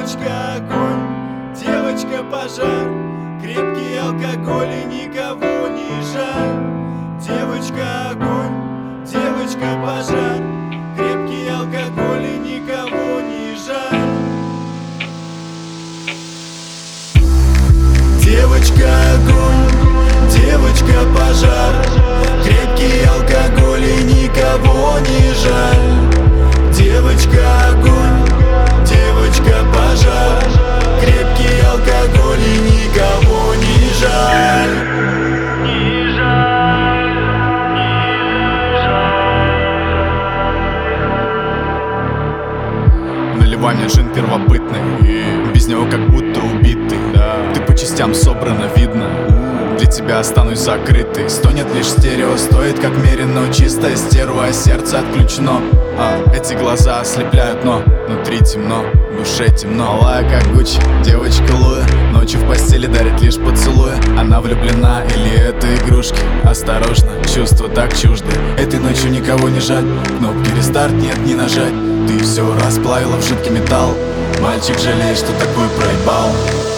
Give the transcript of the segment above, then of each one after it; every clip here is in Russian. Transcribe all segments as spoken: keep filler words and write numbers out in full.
Девочка огонь, девочка пожар, крепкий алкоголь и никого не жаль. Девочка огонь, девочка пожар, крепкий алкоголь и никого не жаль. Девочка огонь, девочка пожар, крепкий алкоголь и никого не жаль. Девочка огонь, девочка пожар, крепкий алкоголь и никого не жаль. Не жаль, не жаль. Наливай мне джин первобытный, без него как будто убитый. Ты по частям собрано видно, для тебя останусь закрытый. Стонет лишь стерео, стоит как мерено, чистая стерва, а сердце отключено. а, Эти глаза ослепляют, но внутри темно, в душе темно. Малая как Гуччи, девочка Луи, ночью в постели дарит лишь поцелуя. Она влюблена или это игрушки? Осторожно, чувства так чужды. Этой ночью никого не жаль, кнопки рестарт нет, не нажать. Ты все расплавила в жидкий металл, мальчик жалеет, что такой проебал.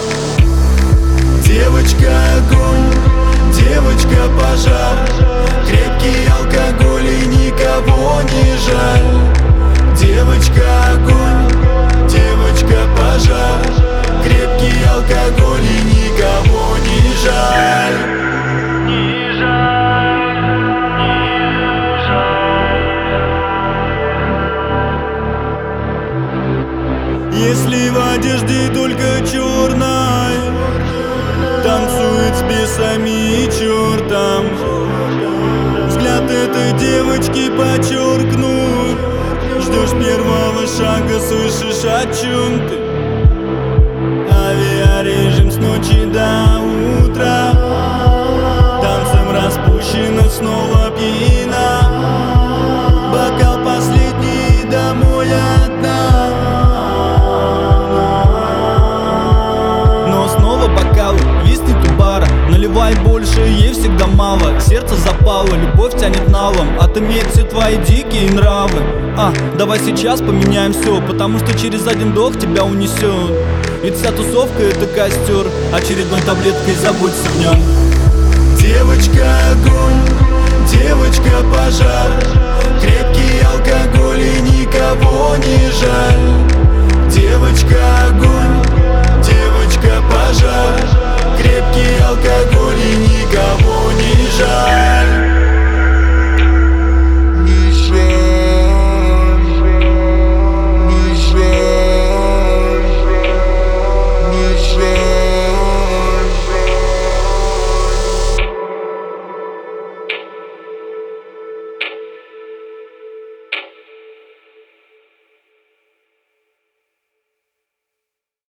Девочка огонь, девочка пожар, крепкий алкоголь и никого не жаль. Девочка огонь, девочка пожар, крепкий алкоголь и никого не жаль. Не жаль, не жаль. Если в одежде только черной, танцует с бесами и чертом, взгляд этой девочки подчеркнут. Ждешь первого шага, слышишь, о чем ты? Авиарежим с ночи до утра, танцем распущена, снова пьяна. Бокал последний, домой одна. Но снова бокал виснет у бара, наливай больше, ей всегда мало. Сердце запало, любовь тянет налом, отымеет все твои дикие нравы. А, давай сейчас поменяем все, потому что через один вдох тебя унесет. Ведь вся тусовка это костер, очередной таблеткой забудься в нем. Девочка огонь, девочка пожар, крепкий алкоголь и никого не жаль.